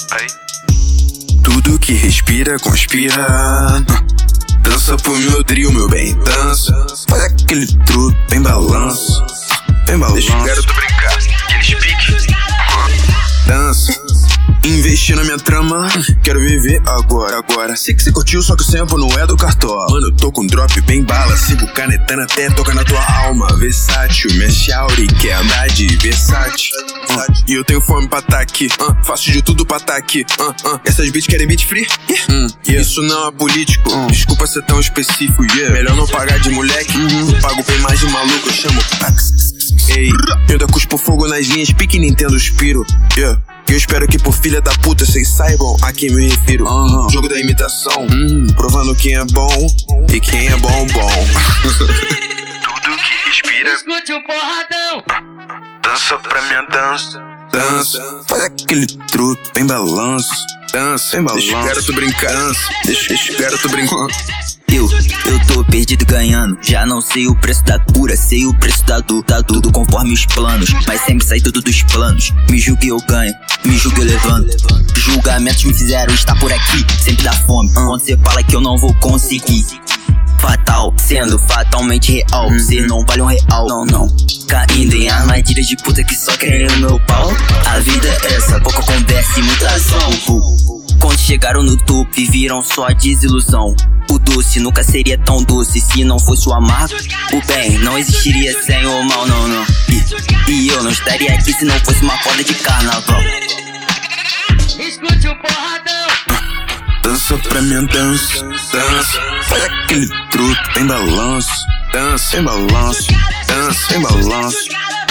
Tudo que respira, conspira. Dança pro meu trio, meu bem, dança. Faz aquele truque, bem balanço. Bem balanço. Deixa o garoto brincar, aqueles piques. Dança. Investi na minha trama, quero viver agora. Sei que você curtiu, só que o sample não é do Cartola. Mano, eu tô com drop bem bala, sigo canetando até tocar na tua alma. Versátil, minha Shauri quer andar de versátil. E eu tenho fome pra tá aqui, faço de tudo pra tá aqui. Essas beats querem beat free? Isso não é político, desculpa ser tão específico. Melhor não pagar de moleque, eu pago bem mais de maluco, eu chamo. Ei, eu ainda cuspo fogo nas linhas, pique Nintendo Spiro. Eu espero que por filha da puta vocês saibam a quem me refiro. Jogo da imitação, provando quem é bom e quem é bom. Tudo que respira, Escute o porradão. dança pra minha dança. Dança, faz aquele truque, bem balanço. Dança, bem balanço. Deixa o garoto brincar, deixa o garoto brincar. Eu tô perdido ganhando. Já não sei o preço da cura, sei o preço da dor. Tá tudo conforme os planos, mas sempre sai tudo dos planos. Me julgue eu ganho, me julgue eu levanto. Julgamentos me fizeram estar por aqui, sempre dá fome. Quando cê fala que eu não vou conseguir, fatal, sendo fatalmente real. Cê não vale um real, não. Caindo em armadilhas de puta que só querem o meu pau. A vida é essa, pouca conversa e muita ação. Quando chegaram no topo e viram só a desilusão. O doce nunca seria tão doce se não fosse o amargo. O bem não existiria sem o mal, não. E eu não estaria aqui se não fosse uma corda de carnaval. Escute o porradão. Dança pra minha dança, dança. Faz aquele truque, bem balanço. Dança, bem balanço. Dança, bem balanço.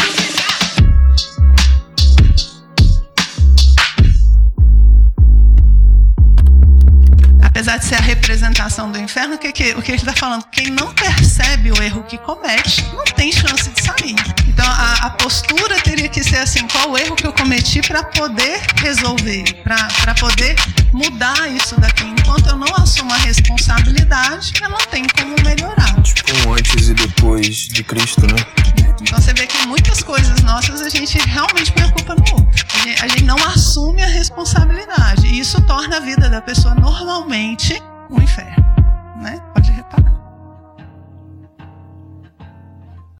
Apesar de ser a representação do inferno, o que ele está falando? Quem não percebe o erro que comete, não tem chance de sair. Então a postura teria que ser assim: qual o erro que eu cometi para poder resolver, para poder mudar isso daqui. Enquanto eu não assumo a responsabilidade, eu não tenho como melhorar. Tipo um antes e depois de Cristo, né? Então você vê que muitas coisas nossas a gente realmente preocupa no outro. A gente não assume a responsabilidade. E isso torna a vida da pessoa normalmente um inferno.